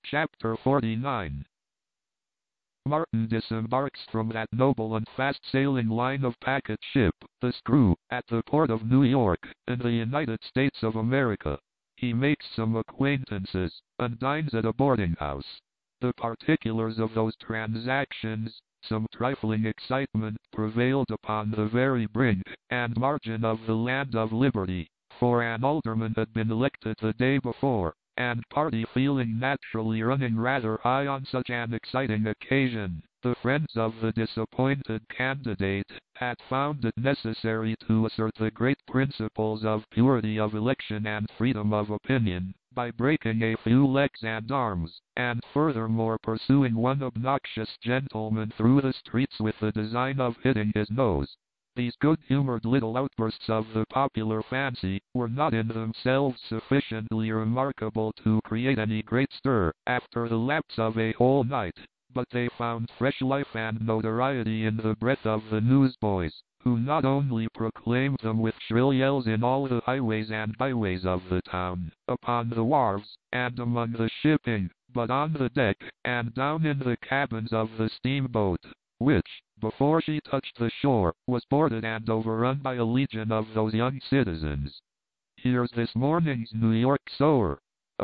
Chapter 49. Martin disembarks from that noble and fast-sailing line of packet ship, the Screw, at the port of New York, in the United States of America. He makes some acquaintances, and dines at a boarding-house. The particulars of those transactions, some trifling excitement, prevailed upon the very brink and margin of the land of liberty, for an alderman had been elected the day before, and party feeling naturally running rather high on such an exciting occasion, the friends of the disappointed candidate had found it necessary to assert the great principles of purity of election and freedom of opinion, by breaking a few legs and arms, and furthermore pursuing one obnoxious gentleman through the streets with the design of hitting his nose. These good-humored little outbursts of the popular fancy were not in themselves sufficiently remarkable to create any great stir after the lapse of a whole night, but they found fresh life and notoriety in the breath of the newsboys, who not only proclaimed them with shrill yells in all the highways and byways of the town, upon the wharves, and among the shipping, but on the deck, and down in the cabins of the steamboat, which, before she touched the shore, was boarded and overrun by a legion of those young citizens. "Here's this morning's New York sower!"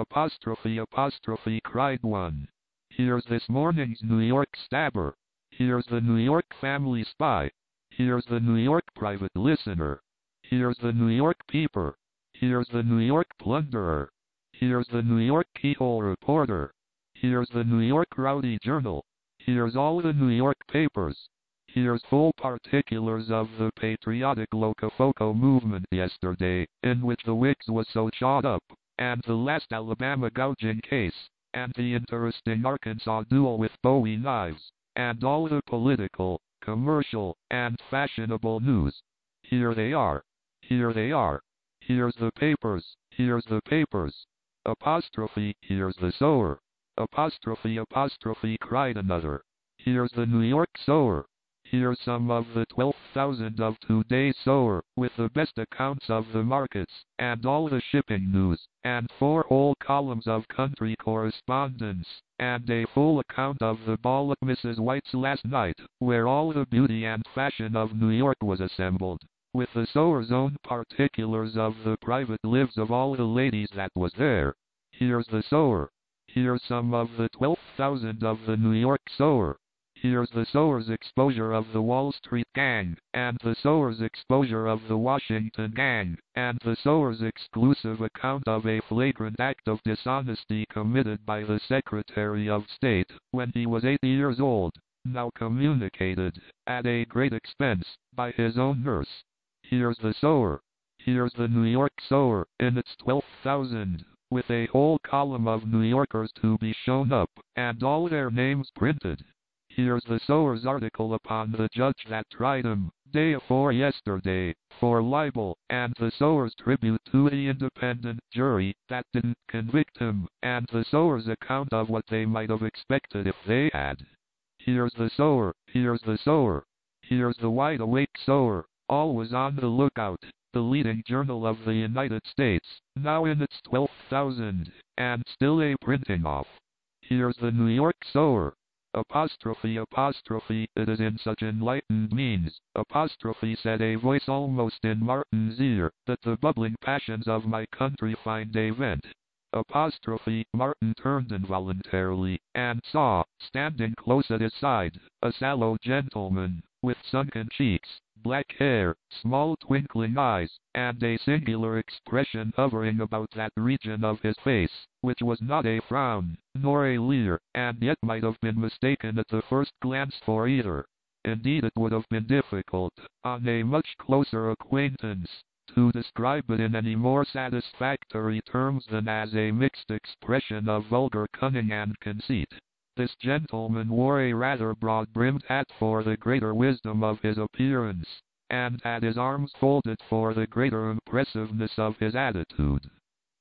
Cried one. "Here's this morning's New York stabber!" "Here's the New York family spy!" "Here's the New York private listener!" "Here's the New York peeper!" "Here's the New York plunderer!" "Here's the New York keyhole reporter!" "Here's the New York rowdy journal!" "Here's all the New York papers!" "Here's full particulars of the patriotic Locofoco movement yesterday, in which the Whigs was so chawed up, and the last Alabama gouging case, and the interesting Arkansas duel with Bowie knives, and all the political, commercial, and fashionable news. Here they are. Here they are. Here's the papers. Here's the papers. Here's the sower. Cried another. "Here's the New York sower. Here's some of the 12,000 of today's sower, with the best accounts of the markets, and all the shipping news, and 4 whole columns of country correspondence, and a full account of the ball at Mrs. White's last night, where all the beauty and fashion of New York was assembled, with the sower's own particulars of the private lives of all the ladies that was there. Here's the sower. Here's some of the 12,000 of the New York sower. Here's the sower's exposure of the Wall Street gang, and the sower's exposure of the Washington gang, and the sower's exclusive account of a flagrant act of dishonesty committed by the Secretary of State, when he was 8 years old, now communicated, at a great expense, by his own nurse. Here's the sower. Here's the New York sower, in its 12,000, with a whole column of New Yorkers to be shown up, and all their names printed. Here's the sower's article upon the judge that tried him, day afore yesterday, for libel, and the sower's tribute to the independent jury that didn't convict him, and the sower's account of what they might have expected if they had. Here's the sower. Here's the sower. Here's the wide-awake sower, always on the lookout, the leading journal of the United States, now in its 12,000, and still a printing off. Here's the New York sower. It is in such enlightened means, said a voice almost in Martin's ear, that the bubbling passions of my country find a vent. Martin turned involuntarily, and saw, standing close at his side, a sallow gentleman, with sunken cheeks, black hair, small twinkling eyes, and a singular expression hovering about that region of his face, which was not a frown, nor a leer, and yet might have been mistaken at the first glance for either. Indeed, it would have been difficult, on a much closer acquaintance, to describe it in any more satisfactory terms than as a mixed expression of vulgar cunning and conceit. This gentleman wore a rather broad-brimmed hat for the greater wisdom of his appearance, and had his arms folded for the greater impressiveness of his attitude.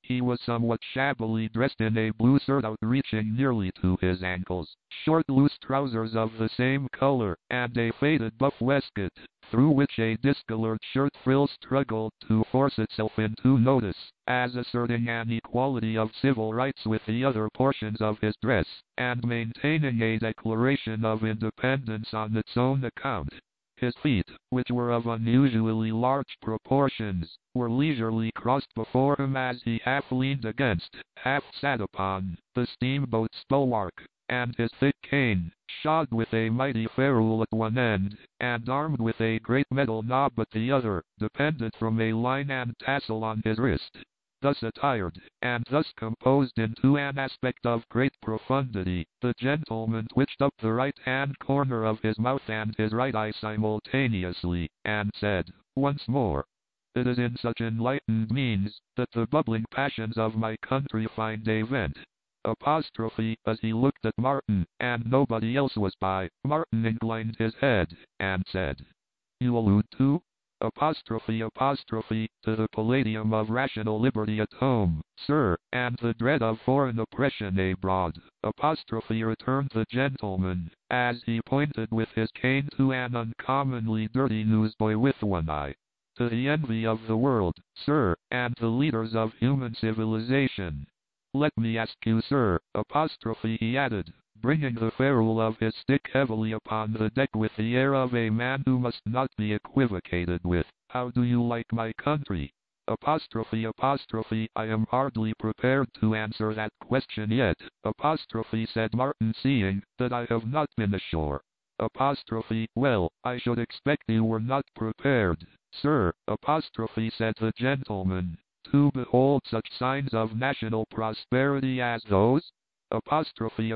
He was somewhat shabbily dressed in a blue surtout reaching nearly to his ankles, short loose trousers of the same color, and a faded buff waistcoat, through which a discolored shirt frill struggled to force itself into notice, as asserting an equality of civil rights with the other portions of his dress, and maintaining a declaration of independence on its own account. His feet, which were of unusually large proportions, were leisurely crossed before him as he half leaned against, half sat upon, the steamboat's bulwark, and his thick cane, shod with a mighty ferrule at one end, and armed with a great metal knob at the other, depended from a line and tassel on his wrist. Thus attired, and thus composed into an aspect of great profundity, the gentleman twitched up the right-hand corner of his mouth and his right eye simultaneously, and said, once more, "It is in such enlightened means that the bubbling passions of my country find a vent." Apostrophe, as he looked at Martin, and nobody else was by, Martin inclined his head, and said, "You allude to?" Apostrophe to the palladium of rational liberty at home, sir, and the dread of foreign oppression abroad. Apostrophe returned the gentleman, as he pointed with his cane to an uncommonly dirty newsboy with one eye. To the envy of the world, sir, and the leaders of human civilization. Let me ask you, sir, apostrophe he added, bringing the ferrule of his stick heavily upon the deck with the air of a man who must not be equivocated with, how do you like my country? Apostrophe I am hardly prepared to answer that question yet, apostrophe said Martin, seeing that I have not been ashore. Apostrophe, well, I should expect you were not prepared, sir, apostrophe said the gentleman, to behold such signs of national prosperity as those? Apostrophe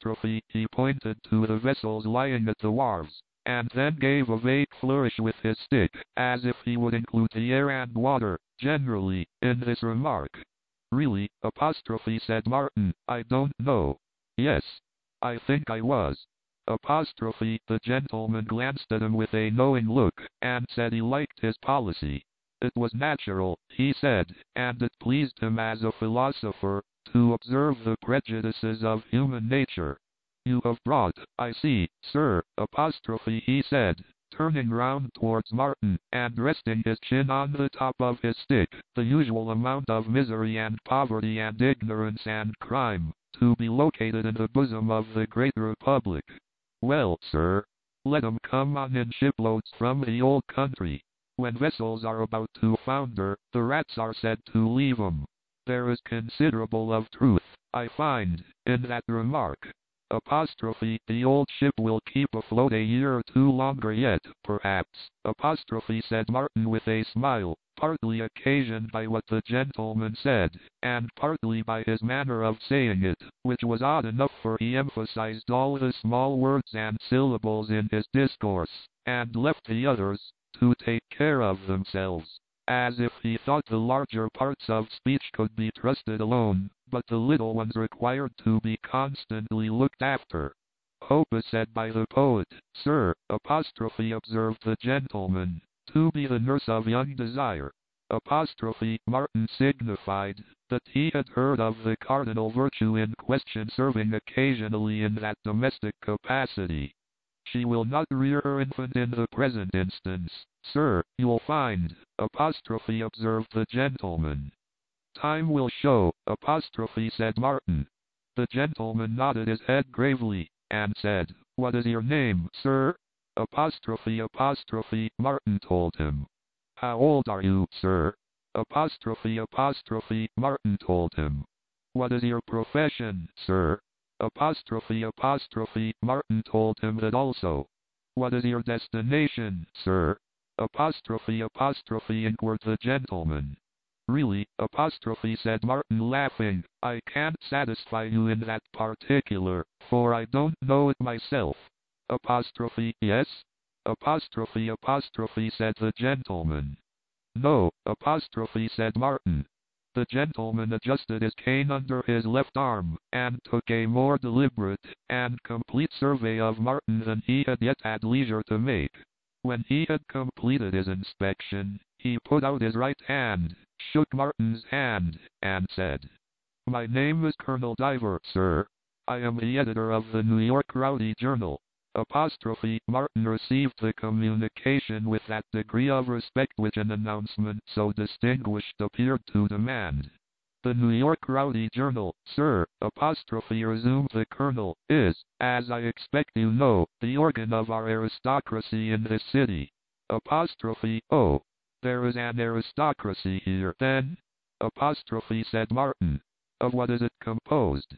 he pointed to the vessels lying at the wharves, and then gave a vague flourish with his stick, as if he would include the air and water, generally, in this remark. Really, apostrophe said Martin, I don't know. Yes, I think I was. Apostrophe, the gentleman glanced at him with a knowing look, and said he liked his policy. It was natural, he said, and it pleased him as a philosopher, to observe the prejudices of human nature. You have brought, I see, sir, apostrophe he said, turning round towards Martin, and resting his chin on the top of his stick, the usual amount of misery and poverty and ignorance and crime, to be located in the bosom of the great republic. Well, sir, let 'em come on in shiploads from the old country. When vessels are about to founder, the rats are said to leave 'em. There is considerable of truth, I find, in that remark. Apostrophe, the old ship will keep afloat a year or two longer yet, perhaps, apostrophe said Martin with a smile, partly occasioned by what the gentleman said, and partly by his manner of saying it, which was odd enough, for he emphasized all the small words and syllables in his discourse, and left the others to take care of themselves, as if he thought the larger parts of speech could be trusted alone, but the little ones required to be constantly looked after. Hope is said by the poet, sir, apostrophe observed the gentleman, to be the nurse of young desire. Apostrophe, Martin signified that he had heard of the cardinal virtue in question serving occasionally in that domestic capacity. She will not rear her infant in the present instance, sir, you'll find, apostrophe observed the gentleman. Time will show, apostrophe said Martin. The gentleman nodded his head gravely, and said, what is your name, sir? Apostrophe Martin told him. How old are you, sir? Apostrophe Martin told him. What is your profession, sir? Apostrophe Martin told him that also. What is your destination, sir? Apostrophe inquired the gentleman. Really, apostrophe said Martin laughing, I can't satisfy you in that particular, for I don't know it myself. Apostrophe, yes? Apostrophe said the gentleman. No, apostrophe said Martin. The gentleman adjusted his cane under his left arm, and took a more deliberate and complete survey of Martin than he had yet had leisure to make. When he had completed his inspection, he put out his right hand, shook Martin's hand, and said, "My name is Colonel Diver, sir. I am the editor of the New York Rowdy Journal." Martin received the communication with that degree of respect which an announcement so distinguished appeared to demand. "The New York Rowdy Journal, sir," resumed the Colonel, "is, as I expect you know, the organ of our aristocracy in this city." "Oh, there is an aristocracy here, then?" said Martin. "Of what is it composed?"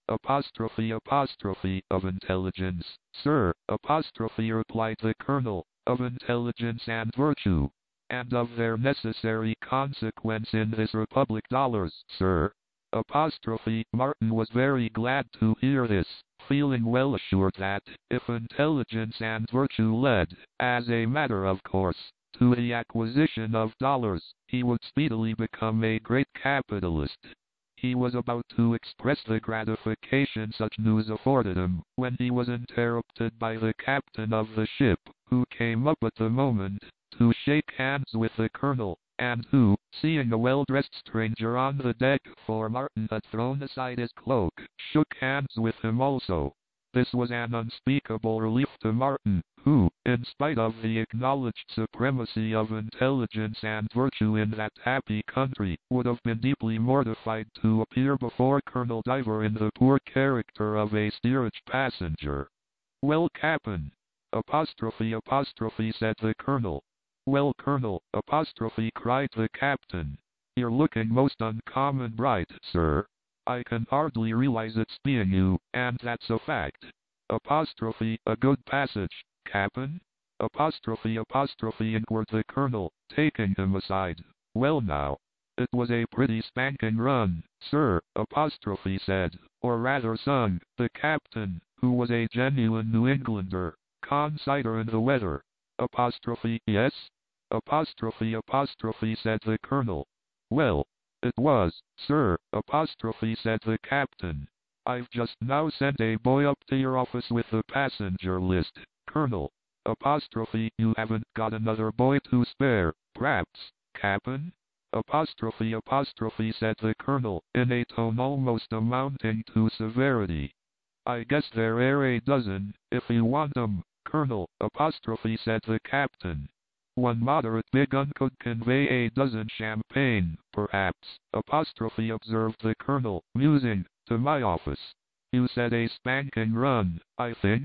"Of intelligence, sir," replied the Colonel, "of intelligence and virtue, and of their necessary consequence in this republic, dollars, sir." Martin was very glad to hear this, feeling well assured that, if intelligence and virtue led, as a matter of course, to the acquisition of dollars, he would speedily become a great capitalist. He was about to express the gratification such news afforded him, when he was interrupted by the captain of the ship, who came up at the moment, to shake hands with the Colonel, and who, seeing a well-dressed stranger on the deck, for Martin had thrown aside his cloak, shook hands with him also. This was an unspeakable relief to Martin, who, in spite of the acknowledged supremacy of intelligence and virtue in that happy country, would have been deeply mortified to appear before Colonel Diver in the poor character of a steerage passenger. "Well, Cap'n," said the Colonel. "Well, Colonel," cried the Captain, "you're looking most uncommon bright, sir. I can hardly realize it's being you, and that's a fact." "A good passage, Cap'n?" inquired the Colonel, taking him aside. "Well now, it was a pretty spanking run, sir," said, or rather sung, the Captain, who was a genuine New Englander, consider in the weather. "Yes?" said the Colonel. "Well, it was, sir," said the Captain. "I've just now sent a boy up to your office with the passenger list, Colonel. You haven't got another boy to spare, p'raps, Cap'n?" Said the Colonel, in a tone almost amounting to severity. "I guess there are a dozen, if you want 'em, Colonel," said the Captain. "One moderate big un could convey a dozen champagne, perhaps," observed the Colonel, musing, "to my office. You said a spanking run, I think?"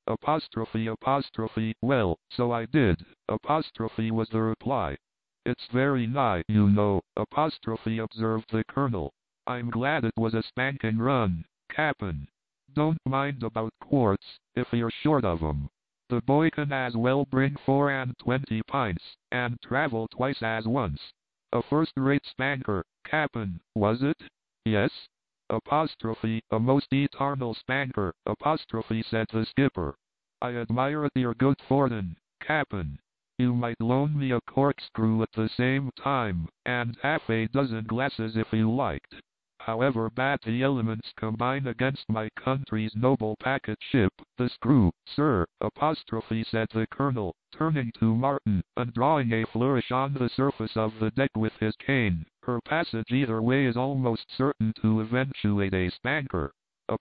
"Well, so I did," was the reply. "It's very nigh, you know," observed the Colonel. "I'm glad it was a spanking run, Cap'n. Don't mind about quarts, if you're short of 'em. The boy can as well bring 24 pints, and travel twice as once. A first-rate spanker, Cap'n, was it?" "Yes?" "A most eternal spanker," said the skipper. "I admire it your good fortin, Cap'n. You might loan me a corkscrew at the same time, and half a dozen glasses if you liked. However bad the elements combine against my country's noble packet ship, the screw, sir," said the Colonel, turning to Martin, and drawing a flourish on the surface of the deck with his cane, "her passage either way is almost certain to eventuate a spanker."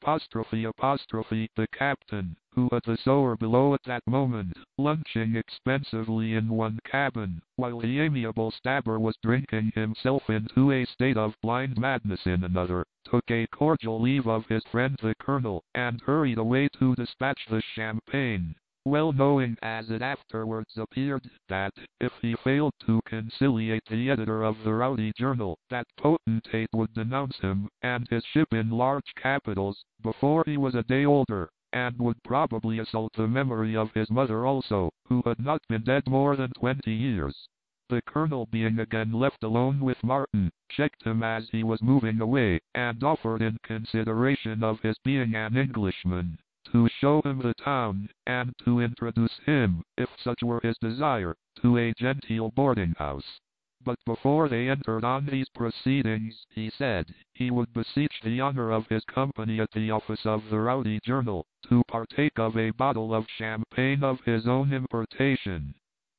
The Captain, who had the sewer below at that moment, lunching expensively in one cabin, while the amiable Stabber was drinking himself into a state of blind madness in another, took a cordial leave of his friend the Colonel, and hurried away to dispatch the champagne, well knowing, as it afterwards appeared, that, if he failed to conciliate the editor of the Rowdy Journal, that potentate would denounce him, and his ship in large capitals, before he was a day older, and would probably assault the memory of his mother also, who had not been dead more than 20 years. The Colonel, being again left alone with Martin, checked him as he was moving away, and offered, in consideration of his being an Englishman, to show him the town, and to introduce him, if such were his desire, to a genteel boarding-house. But before they entered on these proceedings, he said, he would beseech the honor of his company at the office of the Rowdy Journal, to partake of a bottle of champagne of his own importation.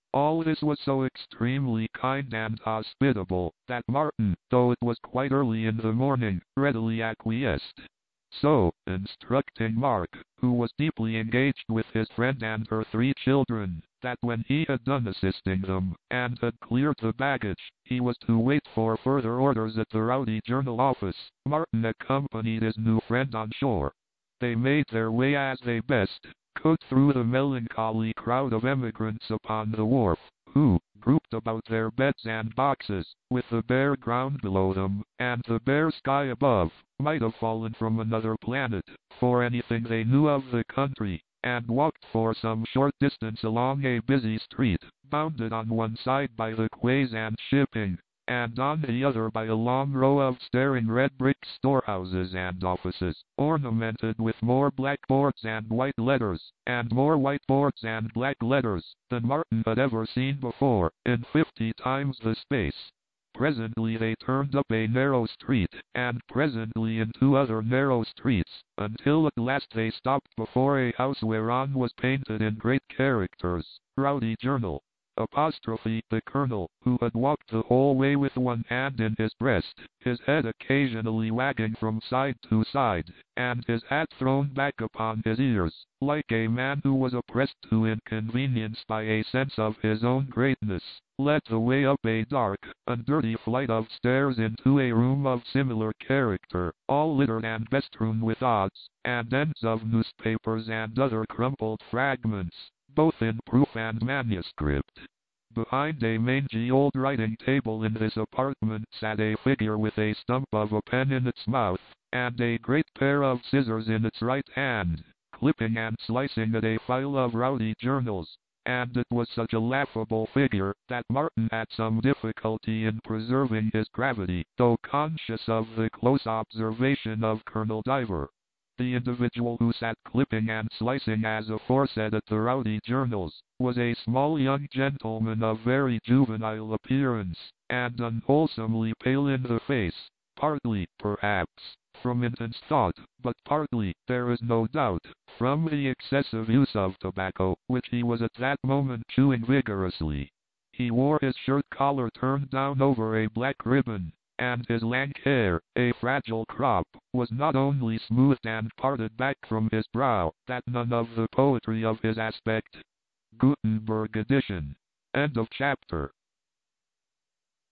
All this was so extremely kind and hospitable, that Martin, though it was quite early in the morning, readily acquiesced. So, instructing Mark, who was deeply engaged with his friend and her 3 children, that when he had done assisting them, and had cleared the baggage, he was to wait for further orders at the Rowdy Journal office, Martin accompanied his new friend on shore. They made their way as they best could through the melancholy crowd of emigrants upon the wharf, who, grouped about their beds and boxes, with the bare ground below them, and the bare sky above, might have fallen from another planet, for anything they knew of the country, and walked for some short distance along a busy street, bounded on one side by the quays and shipping, and on the other by a long row of staring red brick storehouses and offices, ornamented with more blackboards and white letters, and more whiteboards and black letters, than Martin had ever seen before, in 50 times the space. Presently they turned up a narrow street, and presently in 2 other narrow streets, until at last they stopped before a house whereon was painted in great characters, Rowdy Journal. The Colonel, who had walked the whole way with one hand in his breast, his head occasionally wagging from side to side, and his hat thrown back upon his ears, like a man who was oppressed to inconvenience by a sense of his own greatness, led the way up a dark and dirty flight of stairs into a room of similar character, all littered and bestrewn with odds and ends of newspapers and other crumpled fragments, both in proof and manuscript. Behind a mangy old writing table in this apartment sat a figure with a stump of a pen in its mouth, and a great pair of scissors in its right hand, clipping and slicing at a file of Rowdy journals, and it was such a laughable figure that Martin had some difficulty in preserving his gravity, though conscious of the close observation of Colonel Diver. The individual who sat clipping and slicing as aforesaid at the Rowdy journals, was a small young gentleman of very juvenile appearance, and unwholesomely pale in the face, partly, perhaps, from intense thought, but partly, there is no doubt, from the excessive use of tobacco, which he was at that moment chewing vigorously. He wore his shirt collar turned down over a black ribbon, and his lank hair, a fragile crop, was not only smoothed and parted back from his brow, that none of the poetry of his aspect. Gutenberg edition. End of chapter.